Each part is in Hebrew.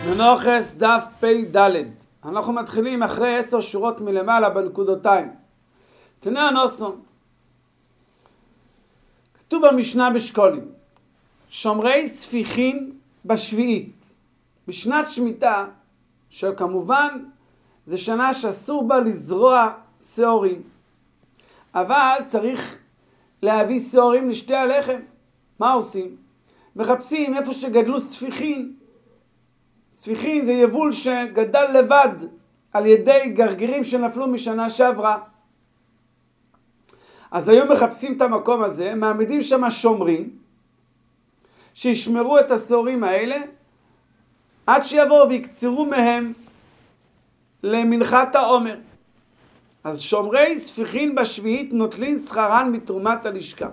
מנוחס דף פ"ד. אנחנו מתחילים אחרי 10 שורות מלמעלה בנקודותיים. תנא הנוסון. כתוב במשנה בשקולים, שומרי ספיחין בשביעית, בשנת שמיטה, שכמובן זה שנה שאסור בה לזרוע שעורים, אבל צריך להביא שעורים לשתי הלחם. מה עושים? מחפשים איפה שגדלו ספיחין. ספיחין זה יבול שגדל לבד על ידי גרגירים שנפלו משנה שעברה. אז היום מחפשים את המקום הזה, מעמידים שם שומרים שישמרו את השעורים האלה עד שיבואו ויקצרו מהם למנחת העומר. אז שומרי ספיחין בשביעית נוטלין שכרן מתרומת הלשכה.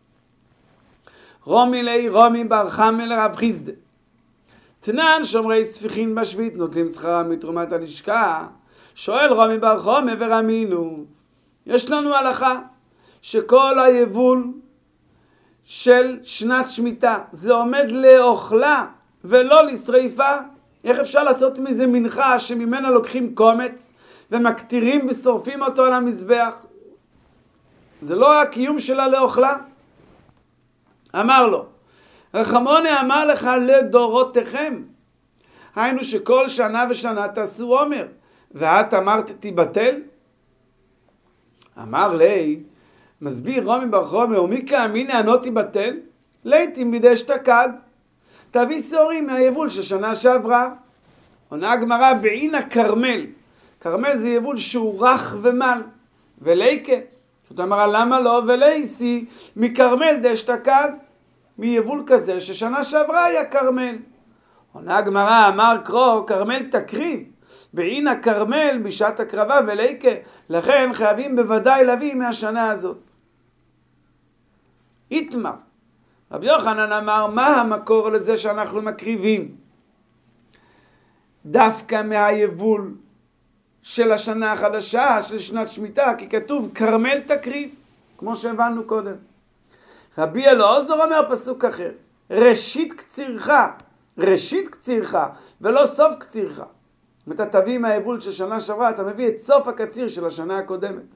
רומי לי רומי בר חמא לרב חיסדא. תנן שומרי ספיחין בשביעית נוטלים שכרם מתרומת הלשכה. שואל רומי בר חמא ורמינו, יש לנו הלכה שכל היבול של שנת שמיטה זה עומד לאוכלה ולא לשריפה. איך אפשר לעשות מזה מנחה שממנה לוקחים קומץ ומקטירים ושורפים אותו על המזבח? זה לא הקיום שלה לאוכלה? אמר לו, רחמונה אמר לך לדורותיכם, היינו שכל שנה ושנה תעשו עומר, ואת אמרת תיבטל? אמר לי, מסביר רומי בר חמא, ומי כאמינא ענו תיבטל? לעתים מדי אשתקד, תביא שעורים מהיבול של שנה שעברה. עונה הגמרא, בעינא כרמל. כרמל זה יבול שהוא רך ומל, וליקה, זאת אמרה למה לא? ולייסי מכרמל דאשתקד, מיבול כזה ששנה שעברה היה כרמל. עונה הגמרא, אמר קרוא כרמל תקריב, בעינא כרמל בשעת הקרבה וליקה, לכן חייבים בוודאי להביא מהשנה הזאת. איתמר, רבי יוחנן אמר, מה המקור לזה שאנחנו מקריבים דווקא מהיבול של השנה החדשה, של שנת שמיטה? כי כתוב כרמל תקריב, כמו שהבנו קודם. רבי אלעזר אומר פסוק אחר, ראשית קצירך, ראשית קצירך ולא סוף קצירך. אם אתה תביא מהיבול של שנה שעברה, אתה מביא את סוף הקציר של השנה הקודמת.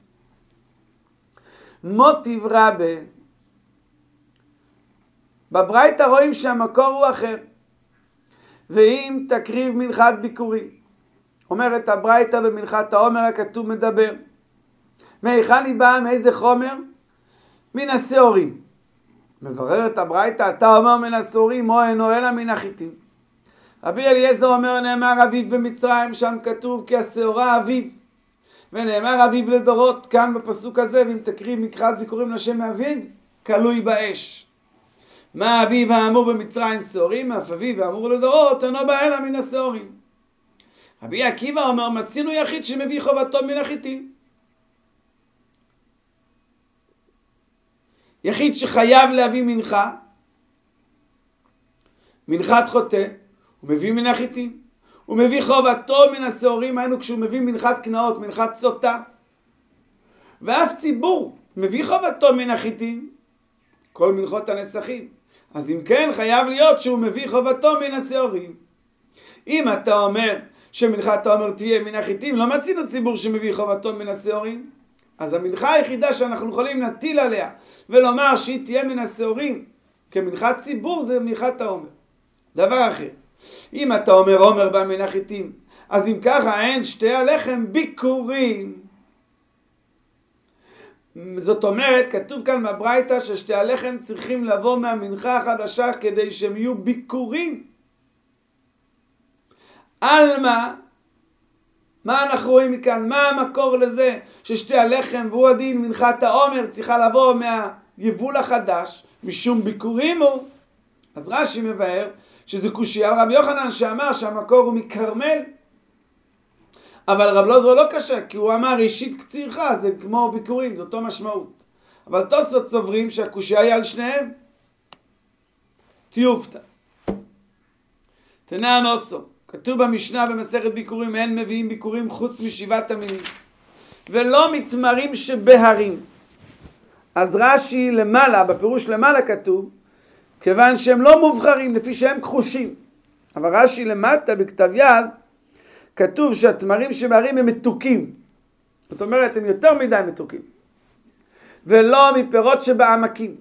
מוטיב רבה, בברייתא רואים שהמקור הוא אחר. ואם תקריב מנחת ביקורים, אומרת הברייתא במנחת העומר הכתוב מדבר, מהיכן היא באה, מאיזה חומר? מן השעורים. מבררת הברייתא, אתה אומר מן השעורים או אינו אלא מן החיטים. רבי אליעזר אומר, נאמר אביב במצרים, שם כתוב כי השעורה אביב, ונאמר אביב לדורות, כאן בפסוק הזה, ואם תקריב מנחת ביקורים לשם אביב, כלוי באש. מה אביב האמור במצרים שעורים, אף אביב האמור לדורות אינו בא אלא מן השעורים. רבי עקיבא אומר, מצינו יחיד שמביא חובתו מן החיטים. יחיד שחייב להביא מנחה, מנחת חוטא, הוא מביא מן החיטים. הוא מביא חובתו מן השעורים, היינו כשהוא מביא מנחת קנאות, מנחת סוטה. ואף ציבור מביא חובתו מן החיטים, כל מנחות הנסחים. אז אם כן חייב להיות שהוא מביא חובתו מן השעורים. אם אתה אומר שמנחת העומר תהיה מן החיטים, לא מצינו ציבור שמביא חובתו מן השעורים. אז המנחה היחידה שאנחנו יכולים להטיל עליה ולומר שהיא תהיה מן השעורים כמנחת ציבור זה מנחת העומר. דבר אחר, אם אתה אומר עומר בא מן החיטים, אז אם ככה אין שתי הלחם ביקורים. זאת אומרת, כתוב כאן בברייתא ששתי הלחם צריכים לבוא מהמנחה החדשה כדי שהם יהיו ביקורים. מה אנחנו רואים מכאן? מה המקור לזה ששתי הלחם והוא הדין מנחת העומר צריכה לבוא מהיבול החדש משום ביקורים הוא? אז רש"י מבאר שזה קושי על רבי יוחנן שאמר שהמקור הוא מכרמל, אבל רב אלעזר לא קשה, כי הוא אמר ראשית קצירך, זה כמו ביקורים, זה אותו משמעות. אבל תוספות סוברים שהקושי היה על שניהם. תיופתא. תנא הנוסו, כתוב במשנה במסכת ביקורים, אין מביאים ביקורים חוץ משבעת המינים, ולא מתמרים שבהרים. אז רש"י למעלה, בפירוש למעלה כתוב, כיוון שהם לא מובחרים לפי שהם כחושים. אבל רש"י למטה בכתב יד כתוב שהתמרים שבהרים הם מתוקים. זאת אומרת, הם יותר מדי מתוקים. ולא מפירות שבעמקים.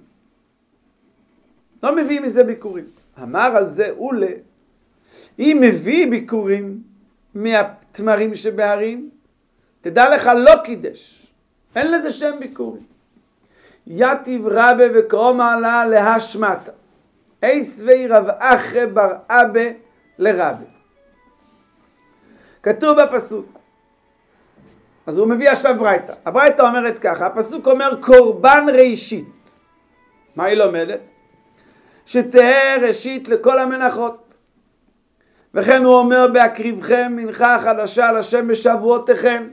לא מביא מזה ביקורים. אמר על זה אולה, אם מביא ביקורים מהתמרים שבהרים, תדע לך לא קידש. אין לזה שם ביקורים. יתיב רבה וקרומה לה להשמטה. אייס וירב אחרי בר אבא לרבה. כתוב בפסוק. אז הוא מביא עכשיו ברייתא. הברייתא אומרת ככה, הפסוק אומר קורבן ראשית. מה היא לומדת? שתהיה ראשית לכל המנחות. וכן הוא אומר בהקריבכם מנחה חדשה לשם בשבועותיכם.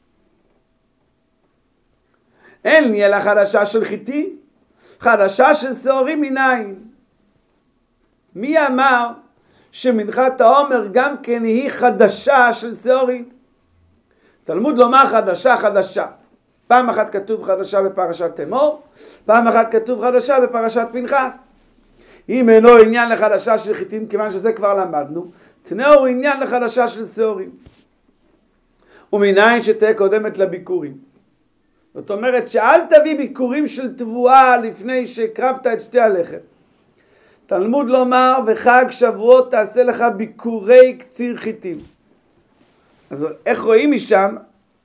אין לי אלא חדשה של חיטים, חדשה של שעורים מנין. מי אמר שמנחת העומר גם כן היא חדשה של שעורים? תלמוד לומר חדשה חדשה. פעם אחת כתוב חדשה בפרשת תמור, פעם אחת כתוב חדשה בפרשת פנחס. אם אינו עניין לחדשה של חיטים, כיוון שזה כבר למדנו, תנאו עניין לחדשה של שעורים. ומנין שתהיה קודמת לביקורים. זאת אומרת שאל תביא ביקורים של תבואה לפני שהקרבת את שתי הלחם. תלמוד לומר וחג שבועות תעשה לך ביקורי קציר חיטים. אז איך רואים משם?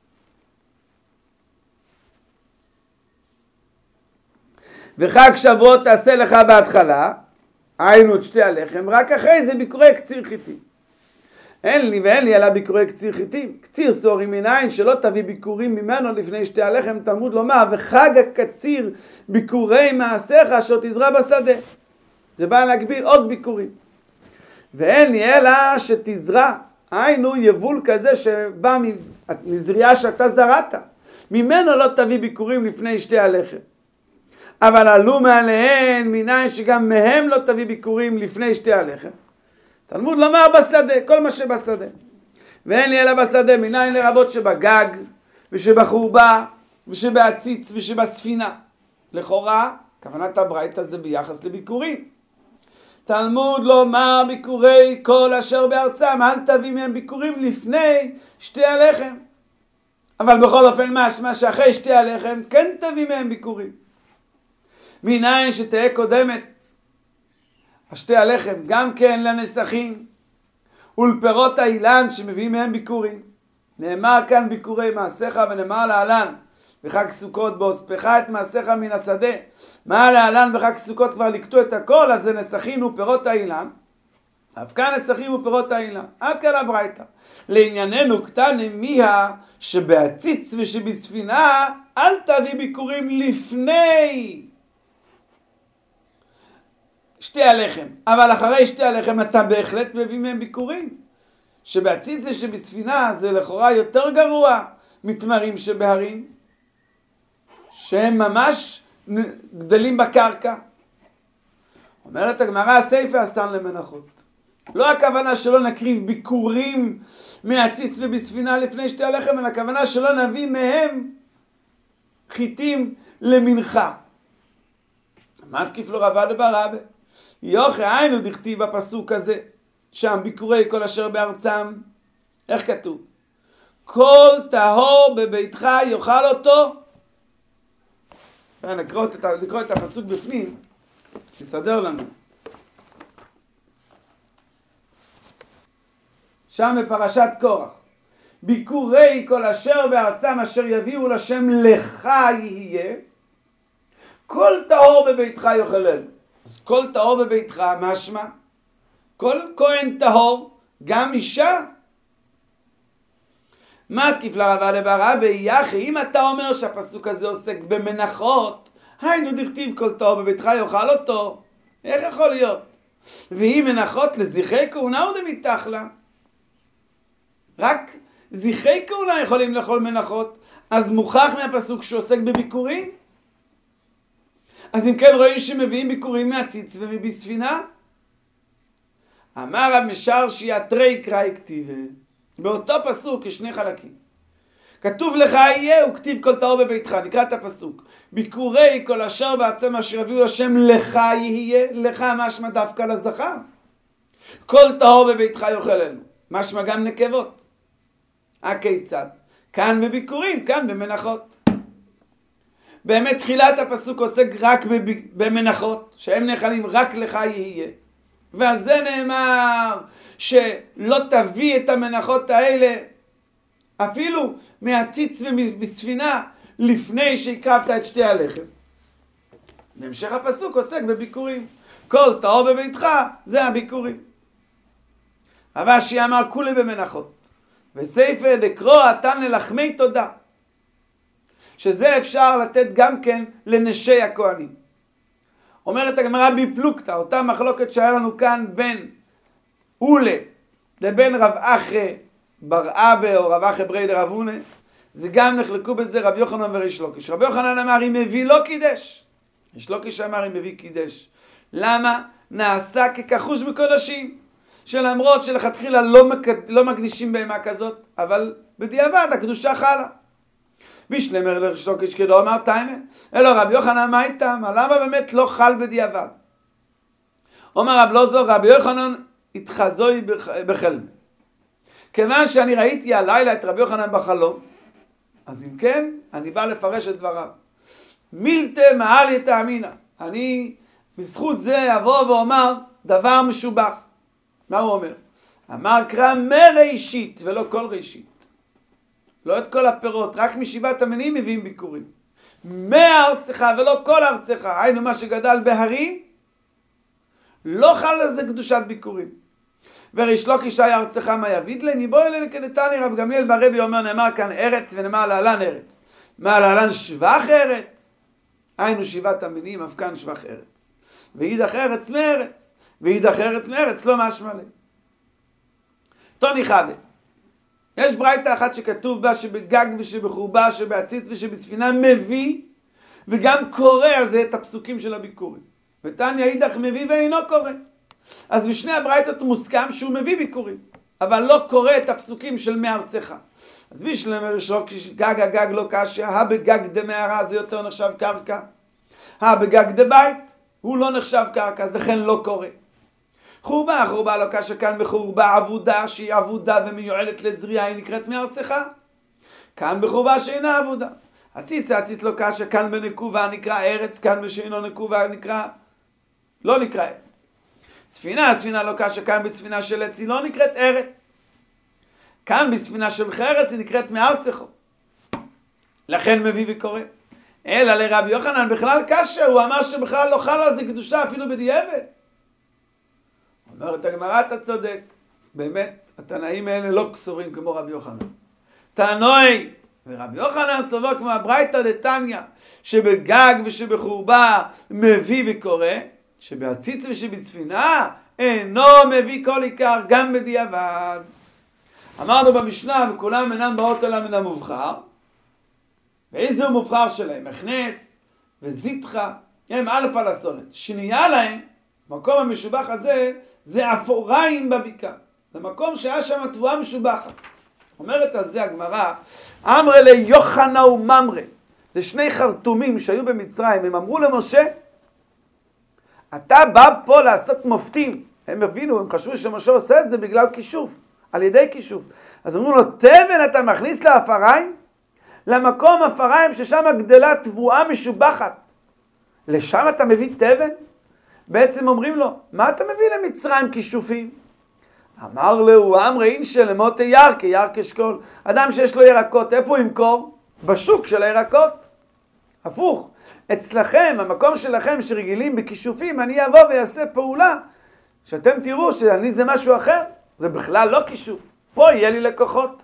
וחג שבועות תעשה לך בהתחלה, היינו את שתי הלחם, רק אחרי זה ביקורי קציר חיטים. אין לי אלא ביקורי קציר חיטים. קציר שעורים מנין שלא תביא ביקורים ממנו לפני שתי הלחם, תלמוד לומר וחג הקציר ביקורי מעשיך אשר תזרע בשדה. זה בא להגביל עוד ביקורים. ואין לי אלא שתזרע, היינו יבול כזה שבא מזריעה שאתה זרעת. ממנו לא תביא ביקורים לפני שתי הלחם. אבל עלו מעליהן מנין שגם מהם לא תביא ביקורים לפני שתי הלחם. תלמוד לומר בשדה, כל מה שבשדה. ואין לי אלא בשדה מנין לרבות שבגג ושבחורבה ושבעציץ ושבספינה. לכאורה, כוונת הברייתא זה ביחס לביקורים. תלמוד לומר ביקורי כל אשר בארצם, אל תביא מהם ביקורים לפני שתי הלחם. אבל בכל אופן משמע שאחרי שתי הלחם כן תביא מהם ביקורים. מנין שתהיה קודמת השתי הלחם גם כן לנסחים ולפירות האילן שמביאים מהם ביקורים. נאמר כאן ביקורי מעשיך ונאמר להלן בחג סוכות באוספך את מעשיך מן השדה. מה להלן בחג סוכות כבר לקטו את הכל, אז זה נסחים ופירות האילן. אף כאן נסחים ופירות האילן. עד כאן הברייתא. לענייננו קטני מיה שבעציץ ושבספינה אל תביא ביקורים לפני שתי הלחם, אבל אחרי שתי הלחם אתה בהחלט מביא מהם ביקורים. שבעציץ ושבספינה זה לכאורה יותר גרוע מתמרים שבהרים, שהם ממש גדלים בקרקע. אומרת הגמרא, הסייפה אסן למנחות. לא הכוונה שלא נקריב ביקורים מהציץ ובספינה לפני שתי הלחם, אלא הכוונה שלא נביא מהם חיטים למנחה. מה תקיף לו רבה לברבה? יוכי היינו דכתיב בפסוק הזה, שם ביקורי כל אשר בארצם. איך כתוב? כל טהור בביתך יאכל אותו. לקרוא את הפסוק בפנים, תסדר לנו. שם בפרשת קורח. ביקורי כל אשר בארצם אשר יביאו לשם לך יהיה, כל טהור בביתך יאכלנו. אז כל טהור בביתך, משמע? כל כהן טהור, גם אישה. מה תקיף לרבה לברבה? יחי, אם אתה אומר שהפסוק הזה עוסק במנחות, היינו דכתיב כל טהור בביתך יאכל אותו. איך יכול להיות? והיא מנחות לזכרי כהונה עוד מתחלה. רק זכרי כהונה יכולים לאכול מנחות. אז מוכח מהפסוק שעוסק בביקורים. אז אם כן רואים שמביאים ביקורים מהציץ ומבספינה? אמר המשר שיתרי קראי כתיבה. באותו פסוק יש שני חלקים. כתוב לך יהיה וכתיב כל טהור בביתך. נקרא את הפסוק. ביקורי כל אשר בעצם אשר יביאו לשם לך יהיה. לך משמע דווקא לזכר. כל טהור בביתך יאכלנו. משמע גם נקבות. הכיצד? כאן בביקורים, כאן במנחות. באמת תחילת הפסוק עוסק רק במנחות, שהם נאכלים רק לך יהיה. ועל זה נאמר שלא תביא את המנחות האלה אפילו מהציץ ובספינה לפני שהקרבת את שתי הלחם. בהמשך הפסוק עוסק בביקורים. כל טהור בביתך זה הביקורים. רש"י אמר כולי במנחות. וספר דקרוא נתן ללחמי תודה. שזה אפשר לתת גם כן לנשי הכהנים. אומרת הגמרא בפלוגתא, אותה מחלוקת שהיה לנו כאן בין אולה לבין רב אחי בר אבא או רב אחי ברי לרב הונא, זה גם נחלקו בזה רב יוחנן וריש לוקיש. רב יוחנן אמר אם מביא לא קידש. ריש לוקיש אמר אם מביא קידש. למה? נעשה ככחוש בקודשים. שלמרות שלכתחילה לא מקדישים בהמה כזאת, אבל בדיעבד הקדושה חלה. בישלמר לריש לוקיש כדאמר אמר תיימה, אלא רב יוחנן מה איתם? למה באמת לא חל בדיעבד? אומר רב לוזור, רבי יוחנן התחזוי בחלם. כיוון שאני ראיתי הלילה את רבי יוחנן בחלום, אז אם כן, אני בא לפרש את דבריו. מילתה מעל תאמינה. אני בזכות זה אבוא ואומר דבר משובח. מה הוא אומר? אמר קרא מראשית ולא כל ראשית. לא את כל הפירות, רק משבעת המינים מביאים ביקורים. מארצך ולא כל ארצך, היינו מה שגדל בהרים, לא חל לזה קדושת ביקורים. וריש לוקיש היה ארצך מה יביד להם, מבוא אלינו כדתני רב גמליאל ברבי אומר נאמר כאן ארץ ונאמר להלן ארץ. מה להלן שבח ארץ? היינו שבעת המינים, אף כאן שבח ארץ. ואידך ארץ מארץ, ואידך ארץ מארץ, לא משמע להם. תוני חדה. יש ברייתא אחת שכתוב בה שבגג ושבחורבה, שבעציץ ושבספינה מביא, וגם קורא על זה את הפסוקים של הביקורים. ותניא אידך מביא ואינו קורא. אז בשני הברייתות מוסכם שהוא מביא ביקורים, אבל לא קורא את הפסוקים של מארצך. אז בישלמר ריש לוקיש גג הגג לא קשיא, הבגג דמערה זה יותר נחשב קרקע. הבגג דבית הוא לא נחשב קרקע, אז לכן לא קורא. חורבה לא קשיא כאן בחורבה עבודה שהיא עבודה ומיועדת לזריעה, היא נקראת מארצך. כאן בחורבה שאינה עבודה. הציץ לא קשיא כאן בנקובה נקרא ארץ, כאן בשאינו נקובה לא נקרא ארץ. ספינה לא קשיא כאן בספינה של עץ היא לא נקראת ארץ. כאן בספינה של חרס היא נקראת מארצך. לכן מביא וקורא. אלא לרבי יוחנן בכלל קשיא, הוא אמר שבכלל לא חל על זה קדושה אפילו בדיעבד. אומרת הגמרא אתה צודק, באמת התנאים האלה לא סוברים כמו רבי יוחנן. תנאי, ורבי יוחנן סובר כמו הברייתא דתניא, שבגג ושבחורבה מביא וקורא, שבעציץ ושבספינה אינו מביא כל עיקר גם בדיעבד. אמרנו במשנה וכולם אינם באות אלא מן המובחר, ואיזה הוא מובחר שלהם? מכנס וזיתחה, הם א' על הסולת. שנייה להם, מקום המשובח הזה, זה אפוריים בבקעה. זה מקום שהיה שם תבואה משובחת. אומרת על זה הגמרא, אמרי ליוחנה וממרה. זה שני חרטומים שהיו במצרים, הם אמרו למשה, אתה בא פה לעשות מופתים. הם הבינו, הם חשבו שמשה עושה את זה בגלל כישוף, על ידי כישוף. אז אמרו לו, תבן אתה מכניס לאפריים? למקום אפריים ששם גדלה תבואה משובחת. לשם אתה מביא תבן? בעצם אומרים לו, מה אתה מביא למצרים כישופים? אמר לו, אמרי אינשא למוטי ירקה, ירקה אשכול. אדם שיש לו ירקות, איפה הוא ימכור? בשוק של הירקות. הפוך. אצלכם, המקום שלכם שרגילים בכישופים, אני אבוא ויעשה פעולה, שאתם תראו שאני זה משהו אחר, זה בכלל לא כישוף. פה יהיה לי לקוחות.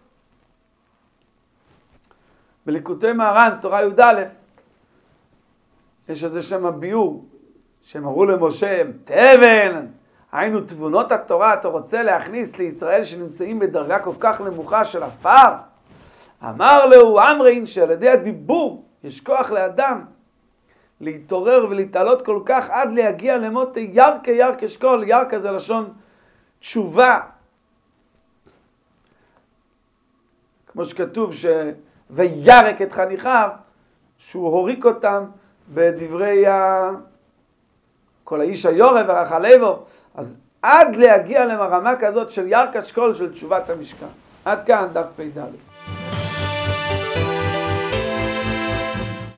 בליקוטי מהר"ן, תורה י"א, יש איזה שם ביור, שהם אמרו למשה, תבן, היינו תבונות התורה, אתה רוצה להכניס לישראל שנמצאים בדרגה כל כך נמוכה של עפר? אמר לו, אמרי אינשא, על ידי הדיבור, יש כוח לאדם להתעורר ולהתעלות כל כך עד להגיע למוטי ירקה, ירקה אשכול, ירקה זה לשון תשובה. כמו שכתוב וירק את חניכיו, שהוא הוריק אותם בדברי כל האיש היורה ורחלבו. אז עד להגיע לרמה כזאת של ירק אשכול של תשובת המשכן. עד כאן דף פ"ד.